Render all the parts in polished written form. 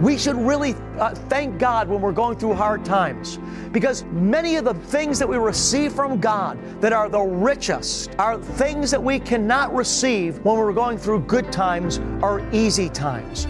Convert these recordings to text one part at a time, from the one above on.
We should really thank God when we're going through hard times, because many of the things that we receive from God that are the richest are things that we cannot receive when we're going through good times or easy times.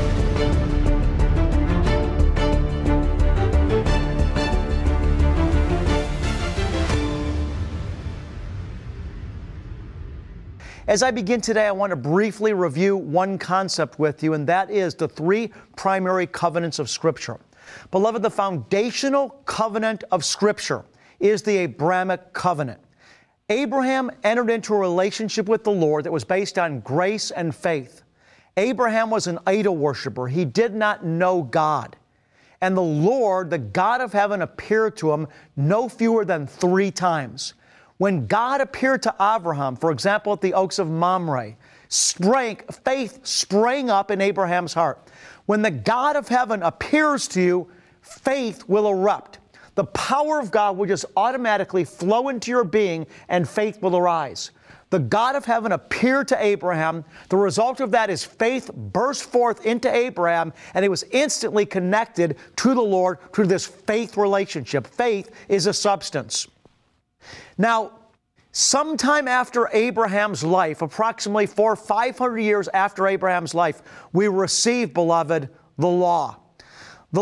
As I begin today, I want to briefly review one concept with you, and that is the three primary covenants of Scripture. Beloved, the foundational covenant of Scripture is the Abrahamic covenant. Abraham entered into a relationship with the Lord that was based on grace and faith. Abraham was an idol worshiper. He did not know God. And the Lord, the God of heaven, appeared to him no fewer than 3 times. When God appeared to Abraham, for example, at the Oaks of Mamre, faith sprang up in Abraham's heart. When the God of heaven appears to you, faith will erupt. The power of God will just automatically flow into your being, and faith will arise. The God of heaven appeared to Abraham. The result of that is faith burst forth into Abraham, and he was instantly connected to the Lord through this faith relationship. Faith is a substance. Now, sometime after Abraham's life, approximately 400 or 500 years after Abraham's life, we receive, beloved, the law. The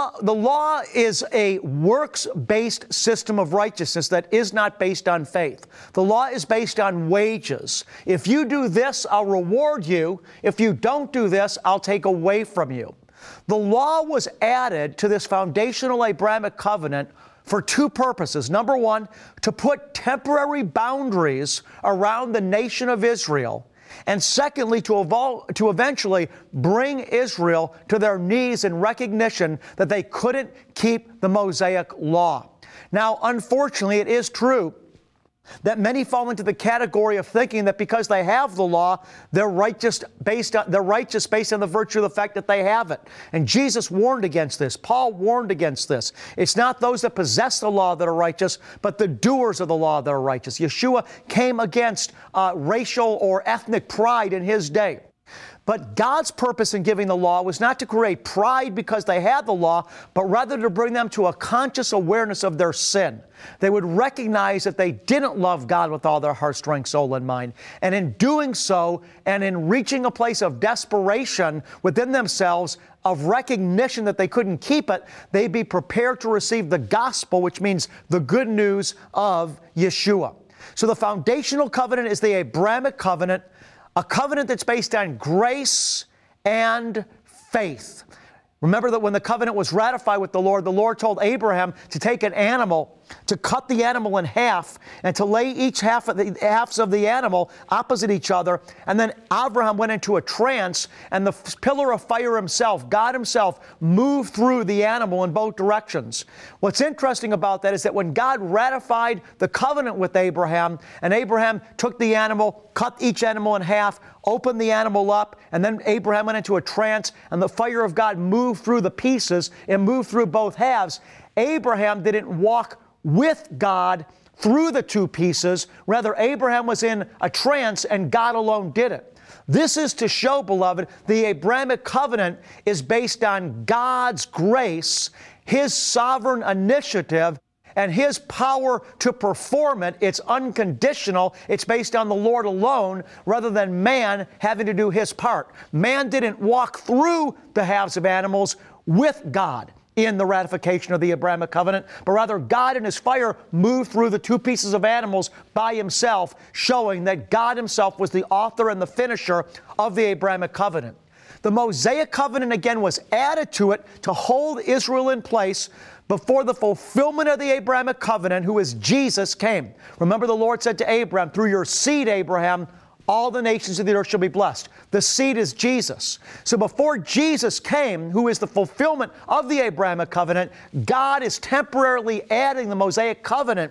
law is a works-based system of righteousness that is not based on faith. The law is based on wages. If you do this, I'll reward you. If you don't do this, I'll take away from you. The law was added to this foundational Abrahamic covenant for 2 purposes. Number 1, to put temporary boundaries around the nation of Israel. And secondly, to eventually bring Israel to their knees in recognition that they couldn't keep the Mosaic law. Now, unfortunately, it is true that many fall into the category of thinking that because they have the law, they're righteous based on the virtue of the fact that they have it. And Jesus warned against this. Paul warned against this. It's not those that possess the law that are righteous, but the doers of the law that are righteous. Yeshua came against racial or ethnic pride in his day. But God's purpose in giving the law was not to create pride because they had the law, but rather to bring them to a conscious awareness of their sin. They would recognize that they didn't love God with all their heart, strength, soul, and mind. And in doing so, and in reaching a place of desperation within themselves, of recognition that they couldn't keep it, they'd be prepared to receive the gospel, which means the good news of Yeshua. So the foundational covenant is the Abrahamic covenant, a covenant that's based on grace and faith. Remember that when the covenant was ratified with the Lord told Abraham to take an animal, to cut the animal in half, and to lay each halves of the animal opposite each other. And then Abraham went into a trance, and the pillar of fire himself, God himself, moved through the animal in both directions. What's interesting about that is that when God ratified the covenant with Abraham, and Abraham took the animal, cut each animal in half, opened the animal up, and then Abraham went into a trance, and the fire of God moved through the pieces and moved through both halves. Abraham didn't walk with God through the 2 pieces. Rather, Abraham was in a trance and God alone did it. This is to show, beloved, the Abrahamic covenant is based on God's grace, His sovereign initiative, and His power to perform it. It's unconditional. It's based on the Lord alone rather than man having to do his part. Man didn't walk through the halves of animals with God in the ratification of the Abrahamic covenant, but rather God in His fire moved through the 2 pieces of animals by Himself, showing that God Himself was the author and the finisher of the Abrahamic covenant. The Mosaic covenant, again, was added to it to hold Israel in place before the fulfillment of the Abrahamic covenant, who is Jesus, came. Remember, the Lord said to Abraham, through your seed, Abraham, all the nations of the earth shall be blessed. The seed is Jesus. So before Jesus came, who is the fulfillment of the Abrahamic covenant, God is temporarily adding the Mosaic covenant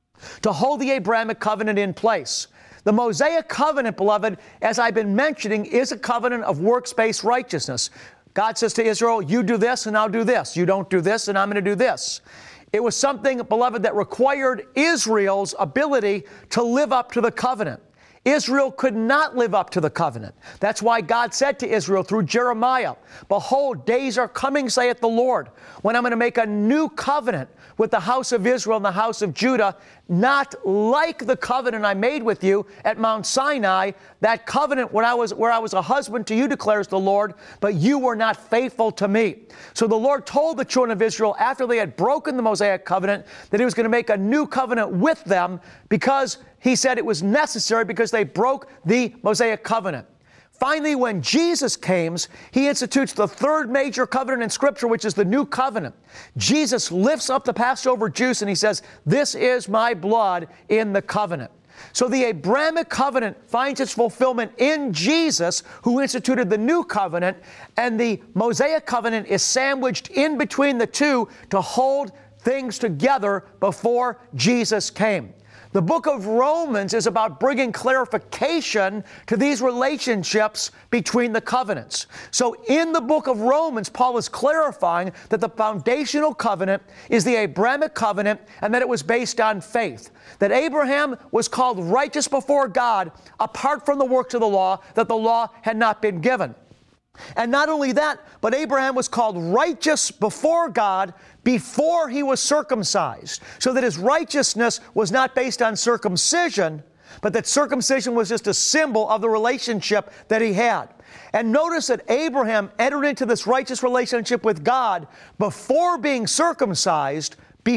to hold the Abrahamic covenant in place. The Mosaic covenant, beloved, as I've been mentioning, is a covenant of works-based righteousness. God says to Israel, you do this and I'll do this. You don't do this and I'm going to do this. It was something, beloved, that required Israel's ability to live up to the covenant. Israel could not live up to the covenant. That's why God said to Israel through Jeremiah, "Behold, days are coming, saith the Lord, when I'm going to make a new covenant with the house of Israel and the house of Judah, not like the covenant I made with you at Mount Sinai, that covenant where I was a husband to you, declares the Lord, but you were not faithful to me." So the Lord told the children of Israel after they had broken the Mosaic covenant that He was going to make a new covenant with them, because He said it was necessary because they broke the Mosaic covenant. Finally, when Jesus comes, He institutes the third major covenant in Scripture, which is the new covenant. Jesus lifts up the Passover juice and He says, "This is my blood in the covenant." So the Abrahamic covenant finds its fulfillment in Jesus, who instituted the new covenant, and the Mosaic covenant is sandwiched in between the two to hold things together before Jesus came. The book of Romans is about bringing clarification to these relationships between the covenants. So in the book of Romans, Paul is clarifying that the foundational covenant is the Abrahamic covenant, and that it was based on faith. That Abraham was called righteous before God apart from the works of the law, that the law had not been given. And not only that, but Abraham was called righteous before God before he was circumcised, so that his righteousness was not based on circumcision, but that circumcision was just a symbol of the relationship that he had. And notice that Abraham entered into this righteous relationship with God before being circumcised,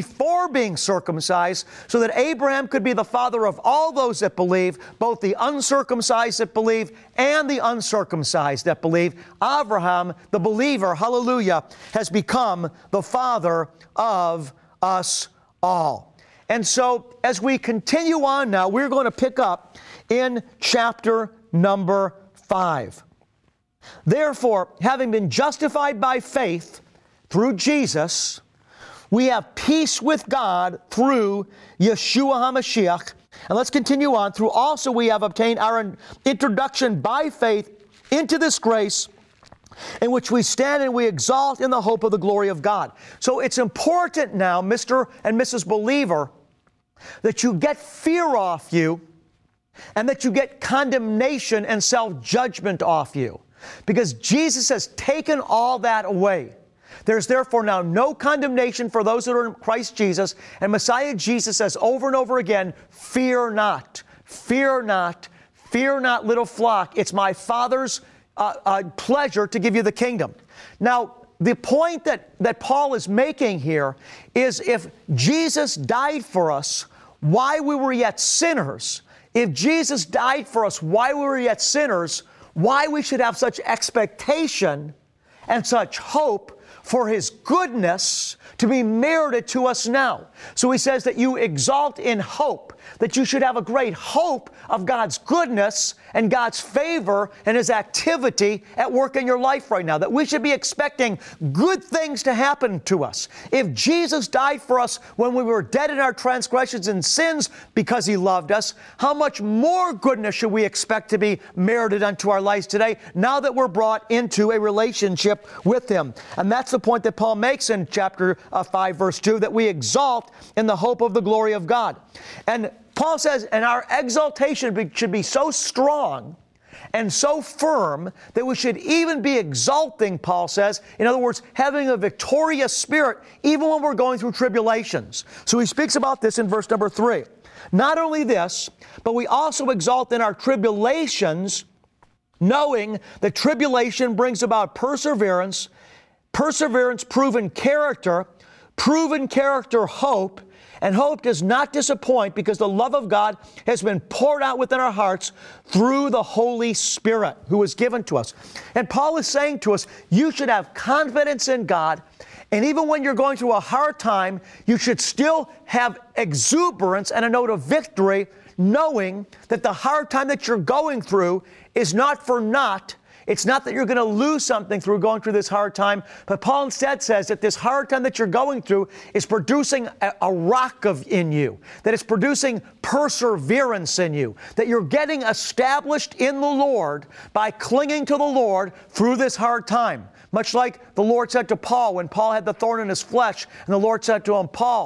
so that Abraham could be the father of all those that believe, both the uncircumcised that believe and the uncircumcised that believe. Abraham, the believer, hallelujah, has become the father of us all. And so as we continue on now, we're going to pick up in chapter number 5. Therefore, having been justified by faith through Jesus, we have peace with God through Yeshua HaMashiach. And let's continue on. Through also we have obtained our introduction by faith into this grace in which we stand and we exalt in the hope of the glory of God. So it's important now, Mr. and Mrs. Believer, that you get fear off you and that you get condemnation and self-judgment off you, because Jesus has taken all that away. There's therefore now no condemnation for those that are in Christ Jesus. And Messiah Jesus says over and over again, "Fear not, fear not, fear not, little flock. It's my Father's pleasure to give you the kingdom." Now, the point that Paul is making here is, if Jesus died for us while we were yet sinners, if Jesus died for us while we were yet sinners, why we should have such expectation and such hope for His goodness to be merited to us now. So he says that you exalt in hope, that you should have a great hope of God's goodness and God's favor and His activity at work in your life right now, that we should be expecting good things to happen to us. If Jesus died for us when we were dead in our transgressions and sins because He loved us, how much more goodness should we expect to be merited unto our lives today, now that we're brought into a relationship with Him? And that's the point that Paul makes in chapter 5, verse 2, that we exalt in the hope of the glory of God. And Paul says, and our exaltation should be so strong and so firm that we should even be exalting, Paul says, in other words, having a victorious spirit even when we're going through tribulations. So he speaks about this in verse number 3. Not only this, but we also exalt in our tribulations, knowing that tribulation brings about perseverance, perseverance proven character hope, and hope does not disappoint, because the love of God has been poured out within our hearts through the Holy Spirit who was given to us. And Paul is saying to us, you should have confidence in God, and even when you're going through a hard time, you should still have exuberance and a note of victory, knowing that the hard time that you're going through is not for naught. It's not that you're going to lose something through going through this hard time, but Paul instead says that this hard time that you're going through is producing a rock in you, that it's producing perseverance in you, that you're getting established in the Lord by clinging to the Lord through this hard time. Much like the Lord said to Paul when Paul had the thorn in his flesh, and the Lord said to him, Paul,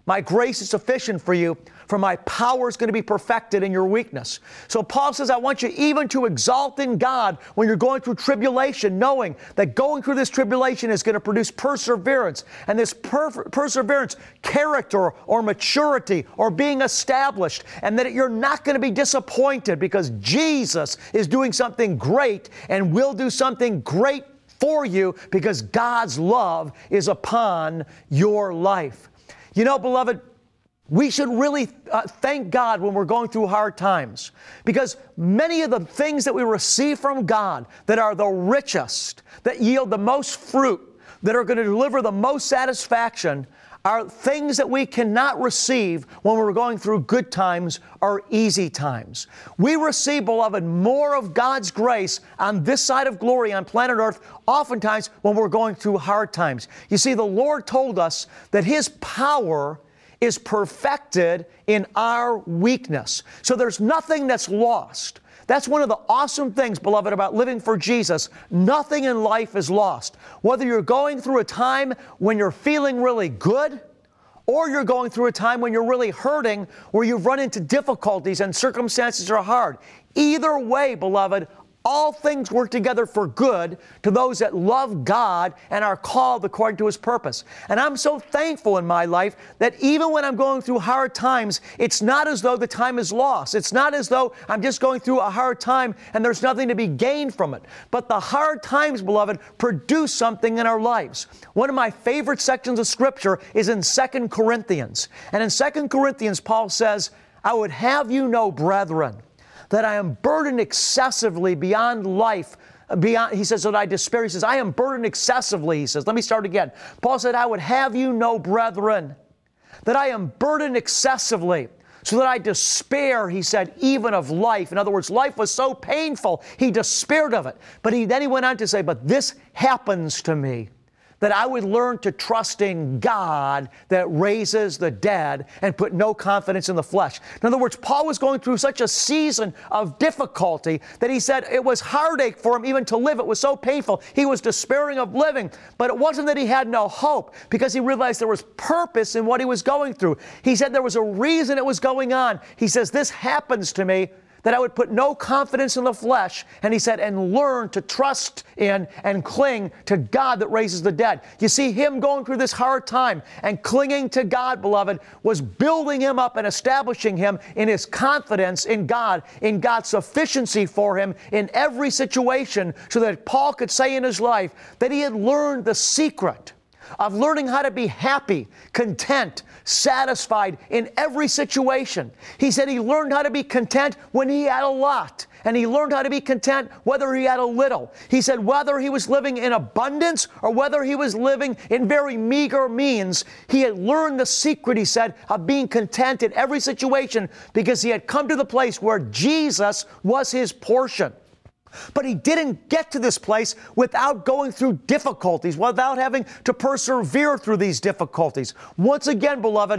My grace is sufficient for you, for my power is going to be perfected in your weakness. So Paul says, I want you even to exalt in God when you're going through tribulation, knowing that going through this tribulation is going to produce perseverance. And this perseverance, character or maturity or being established. And that you're not going to be disappointed because Jesus is doing something great and will do something great for you because God's love is upon your life. You know, beloved, we should really thank God when we're going through hard times because many of the things that we receive from God that are the richest, that yield the most fruit, that are going to deliver the most satisfaction are things that we cannot receive when we're going through good times or easy times. We receive, beloved, more of God's grace on this side of glory on planet Earth oftentimes when we're going through hard times. You see, the Lord told us that His power is perfected in our weakness. So there's nothing that's lost. That's one of the awesome things, beloved, about living for Jesus. Nothing in life is lost. Whether you're going through a time when you're feeling really good, or you're going through a time when you're really hurting, where you've run into difficulties and circumstances are hard. Either way, beloved, all things work together for good to those that love God and are called according to His purpose. And I'm so thankful in my life that even when I'm going through hard times, it's not as though the time is lost. It's not as though I'm just going through a hard time and there's nothing to be gained from it. But the hard times, beloved, produce something in our lives. One of my favorite sections of Scripture is in 2 Corinthians. And in 2 Corinthians, Paul says, I would have you know, brethren, that I am burdened excessively beyond life. He says that I despair. He says, I am burdened excessively. He says, let me start again. Paul said, I would have you know, brethren, that I am burdened excessively, so that I despair, he said, even of life. In other words, life was so painful, he despaired of it. But then he went on to say, but this happens to me, that I would learn to trust in God that raises the dead and put no confidence in the flesh. In other words, Paul was going through such a season of difficulty that he said it was heartache for him even to live. It was so painful. He was despairing of living. But it wasn't that he had no hope, because he realized there was purpose in what he was going through. He said there was a reason it was going on. He says, this happens to me, that I would put no confidence in the flesh, and he said, and learn to trust in and cling to God that raises the dead. You see, him going through this hard time and clinging to God, beloved, was building him up and establishing him in his confidence in God, in God's sufficiency for him in every situation, so that Paul could say in his life that he had learned the secret of learning how to be happy, content, satisfied in every situation. He said he learned how to be content when he had a lot, and he learned how to be content whether he had a little. He said whether he was living in abundance or whether he was living in very meager means, he had learned the secret, he said, of being content in every situation, because he had come to the place where Jesus was his portion. But he didn't get to this place without going through difficulties, without having to persevere through these difficulties. Once again, beloved,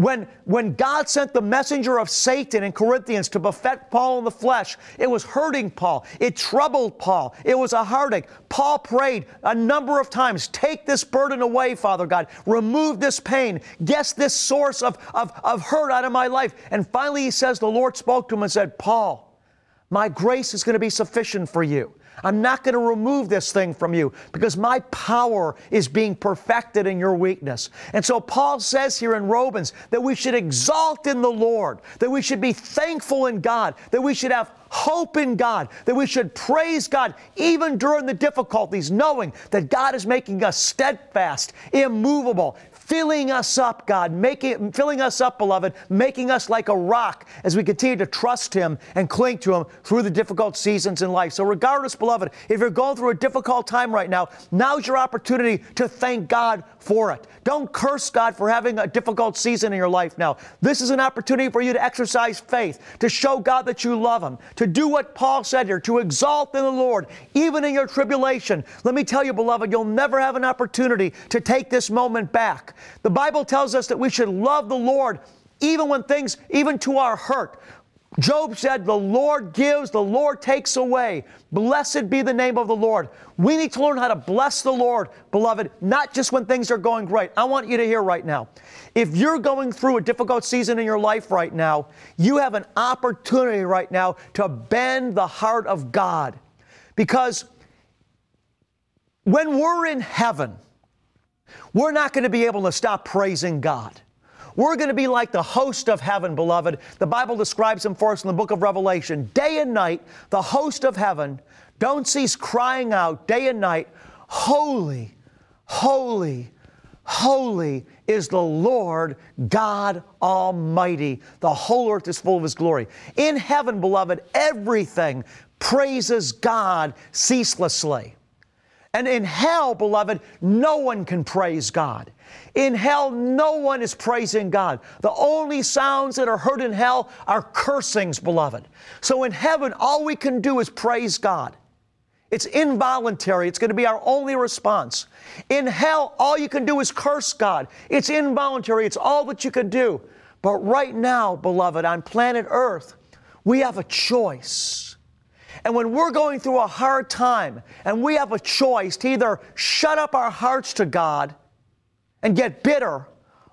when God sent the messenger of Satan in Corinthians to buffet Paul in the flesh, it was hurting Paul. It troubled Paul. It was a heartache. Paul prayed a number of times, take this burden away, Father God. Remove this pain. Get this source of hurt out of my life. And finally he says, the Lord spoke to him and said, Paul, my grace is going to be sufficient for you. I'm not going to remove this thing from you, because my power is being perfected in your weakness. And so Paul says here in Romans that we should exalt in the Lord, that we should be thankful in God, that we should have hope in God, that we should praise God even during the difficulties, knowing that God is making us steadfast, immovable, filling us up, God, filling us up, beloved, making us like a rock as we continue to trust Him and cling to Him through the difficult seasons in life. So regardless, beloved, if you're going through a difficult time right now, now's your opportunity to thank God for it. Don't curse God for having a difficult season in your life now. This is an opportunity for you to exercise faith, to show God that you love Him, to do what Paul said here, to exalt in the Lord, even in your tribulation. Let me tell you, beloved, you'll never have an opportunity to take this moment back. The Bible tells us that we should love the Lord even when things, even to our hurt. Job said, the Lord gives, the Lord takes away. Blessed be the name of the Lord. We need to learn how to bless the Lord, beloved, not just when things are going great. I want you to hear right now. If you're going through a difficult season in your life right now, you have an opportunity right now to bend the heart of God. Because when we're in heaven, we're not going to be able to stop praising God. We're going to be like the host of heaven, beloved. The Bible describes them for us in the book of Revelation. Day and night, the host of heaven don't cease crying out day and night, holy, holy, holy is the Lord God Almighty. The whole earth is full of His glory. In heaven, beloved, everything praises God ceaselessly. And in hell, beloved, no one can praise God. In hell, no one is praising God. The only sounds that are heard in hell are cursings, beloved. So in heaven, all we can do is praise God. It's involuntary. It's going to be our only response. In hell, all you can do is curse God. It's involuntary. It's all that you can do. But right now, beloved, on planet Earth, we have a choice. And when we're going through a hard time and we have a choice to either shut up our hearts to God and get bitter,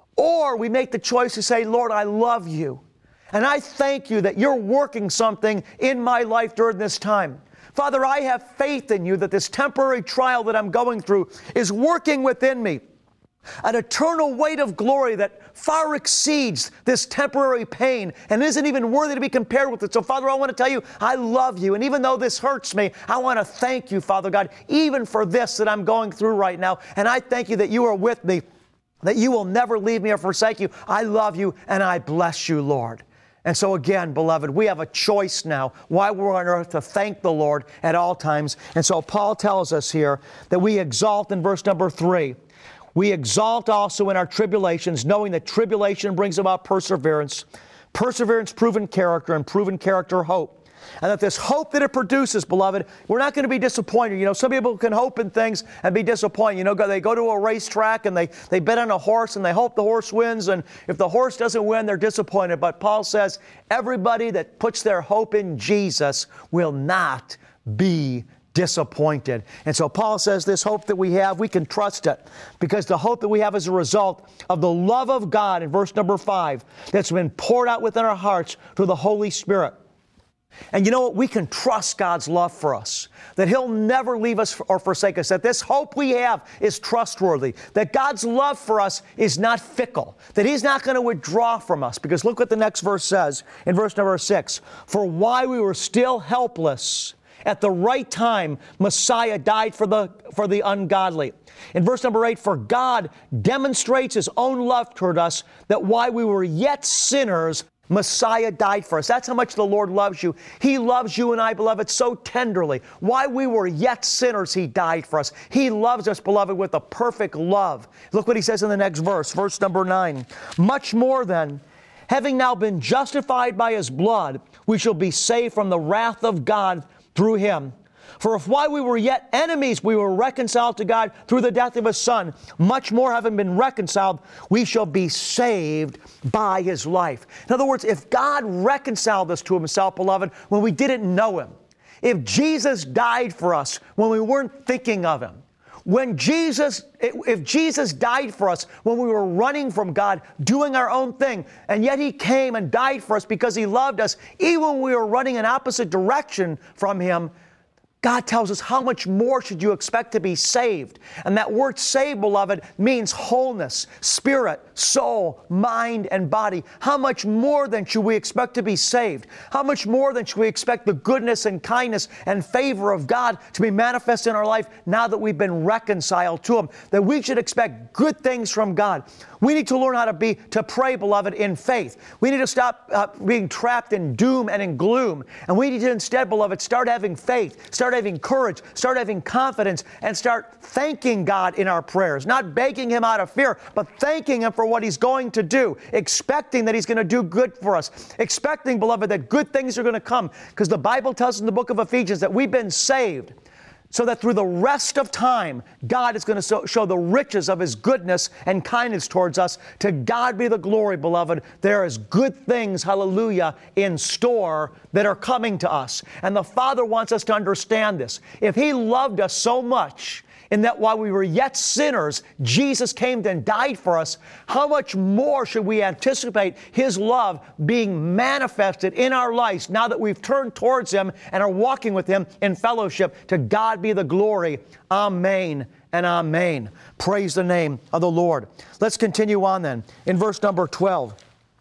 or we make the choice to say, Lord, I love you. And I thank you that you're working something in my life during this time. Father, I have faith in you that this temporary trial that I'm going through is working within me an eternal weight of glory that far exceeds this temporary pain and isn't even worthy to be compared with it. So, Father, I want to tell you, I love you. And even though this hurts me, I want to thank you, Father God, even for this that I'm going through right now. And I thank you that you are with me, that you will never leave me or forsake you. I love you and I bless you, Lord. And so again, beloved, we have a choice now while we're on earth to thank the Lord at all times. And so Paul tells us here that we exalt in verse number 3. We exalt also in our tribulations, knowing that tribulation brings about perseverance, perseverance, proven character, and proven character, hope. And that this hope that it produces, beloved, we're not going to be disappointed. You know, some people can hope in things and be disappointed. You know, they go to a racetrack and they bet on a horse and they hope the horse wins. And if the horse doesn't win, they're disappointed. But Paul says, everybody that puts their hope in Jesus will not be disappointed. And so Paul says this hope that we have, we can trust it because the hope that we have is a result of the love of God in verse number 5 that's been poured out within our hearts through the Holy Spirit. And you know what? We can trust God's love for us, that He'll never leave us or forsake us, that this hope we have is trustworthy, that God's love for us is not fickle, that He's not going to withdraw from us. Because look what the next verse says in verse number 6. For while we were still helpless, at the right time, Messiah died for the ungodly. In verse number 8, for God demonstrates His own love toward us, that while we were yet sinners, Messiah died for us. That's how much the Lord loves you. He loves you and I, beloved, so tenderly. While we were yet sinners, He died for us. He loves us, beloved, with a perfect love. Look what He says in the next verse, verse number 9. Much more then, having now been justified by His blood, we shall be saved from the wrath of God through Him. For if while we were yet enemies, we were reconciled to God through the death of His Son, much more having been reconciled, we shall be saved by His life. In other words, if God reconciled us to Himself, beloved, when we didn't know Him, if Jesus died for us when we weren't thinking of Him, if Jesus died for us when we were running from God, doing our own thing, and yet He came and died for us because He loved us, even when we were running in opposite direction from Him, God tells us how much more should you expect to be saved. And that word saved, beloved, means wholeness, spirit, soul, mind, and body. How much more then should we expect to be saved? How much more then should we expect the goodness and kindness and favor of God to be manifest in our life now that we've been reconciled to Him? That we should expect good things from God. We need to learn how to pray, beloved, in faith. We need to stop being trapped in doom and in gloom. And we need to instead, beloved, start having faith, start having courage, start having confidence, and start thanking God in our prayers. Not begging Him out of fear, but thanking Him for what He's going to do, expecting that He's going to do good for us, expecting, beloved, that good things are going to come. Because the Bible tells us in the book of Ephesians that we've been saved so that through the rest of time, God is going to show the riches of His goodness and kindness towards us. To God be the glory, beloved. There is good things, hallelujah, in store that are coming to us. And the Father wants us to understand this. If He loved us so much, in that while we were yet sinners, Jesus came and died for us, how much more should we anticipate His love being manifested in our lives now that we've turned towards Him and are walking with Him in fellowship? To God be the glory. Amen and amen. Praise the name of the Lord. Let's continue on then in verse number 12.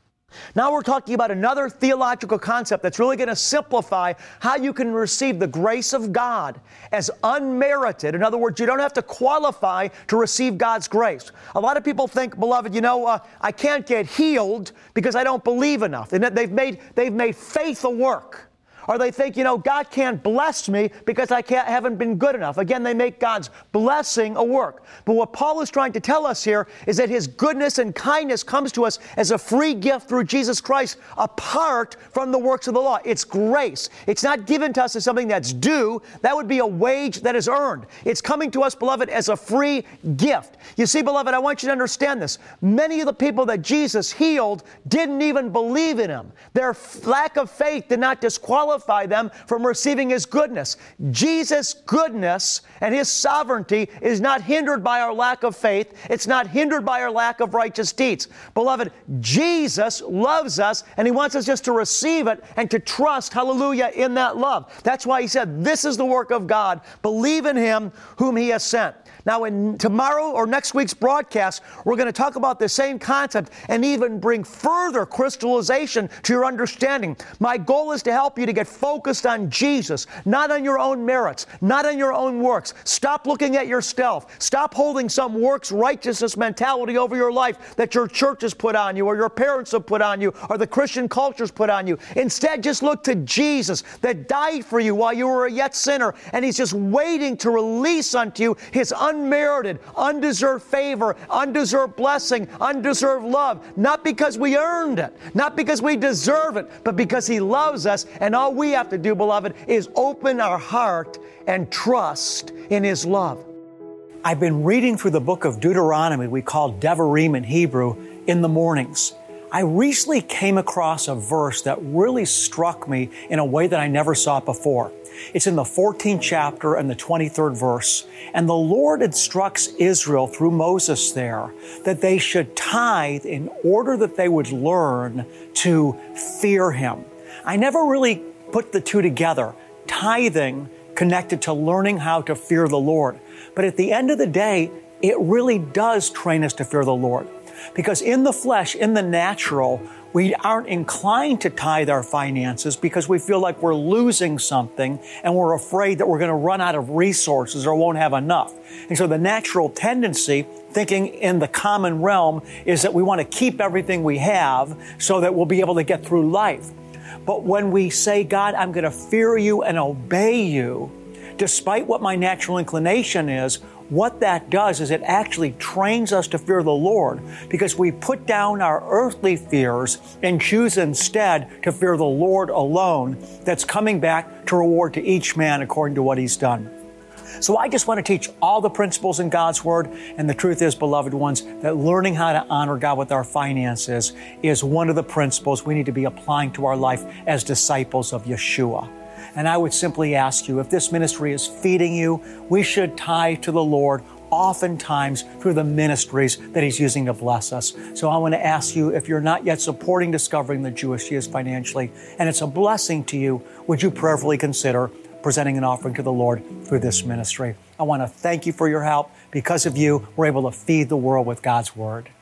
Now we're talking about another theological concept that's really going to simplify how you can receive the grace of God as unmerited. In other words, you don't have to qualify to receive God's grace. A lot of people think, beloved, I can't get healed because I don't believe enough. And they've made faith a work. Or they think, God can't bless me because I haven't been good enough. Again, they make God's blessing a work. But what Paul is trying to tell us here is that His goodness and kindness comes to us as a free gift through Jesus Christ apart from the works of the law. It's grace. It's not given to us as something that's due. That would be a wage that is earned. It's coming to us, beloved, as a free gift. You see, beloved, I want you to understand this. Many of the people that Jesus healed didn't even believe in Him. Their lack of faith did not disqualify them from receiving His goodness. Jesus' goodness and His sovereignty is not hindered by our lack of faith. It's not hindered by our lack of righteous deeds. Beloved, Jesus loves us, and He wants us just to receive it and to trust, hallelujah, in that love. That's why He said, this is the work of God. Believe in Him whom He has sent. Now, in tomorrow or next week's broadcast, we're going to talk about the same concept and even bring further crystallization to your understanding. My goal is to help you to get focused on Jesus, not on your own merits, not on your own works. Stop looking at yourself. Stop holding some works righteousness mentality over your life that your church has put on you, or your parents have put on you, or the Christian culture's put on you. Instead, just look to Jesus that died for you while you were a yet sinner, and He's just waiting to release unto you His unmerited, undeserved favor, undeserved blessing, undeserved love, not because we earned it, not because we deserve it, but because He loves us, and all we have to do, beloved, is open our heart and trust in His love. I've been reading through the book of Deuteronomy, we call Devarim in Hebrew, in the mornings. I recently came across a verse that really struck me in a way that I never saw it before. It's in the 14th chapter and the 23rd verse. And the Lord instructs Israel through Moses there that they should tithe in order that they would learn to fear Him. I never really put the two together, tithing connected to learning how to fear the Lord. But at the end of the day, it really does train us to fear the Lord. Because in the flesh, in the natural, we aren't inclined to tithe our finances because we feel like we're losing something and we're afraid that we're going to run out of resources or won't have enough. And so the natural tendency, thinking in the common realm, is that we want to keep everything we have so that we'll be able to get through life. But when we say, God, I'm going to fear You and obey You, despite what my natural inclination is, what that does is it actually trains us to fear the Lord, because we put down our earthly fears and choose instead to fear the Lord alone, that's coming back to reward to each man according to what he's done. So I just want to teach all the principles in God's Word, and the truth is, beloved ones, that learning how to honor God with our finances is one of the principles we need to be applying to our life as disciples of Yeshua. And I would simply ask you, if this ministry is feeding you, we should tithe to the Lord oftentimes through the ministries that He's using to bless us. So I want to ask you, if you're not yet supporting Discovering the Jewish She Is financially, and it's a blessing to you, would you prayerfully consider presenting an offering to the Lord through this ministry? I want to thank you for your help. Because of you, we're able to feed the world with God's Word.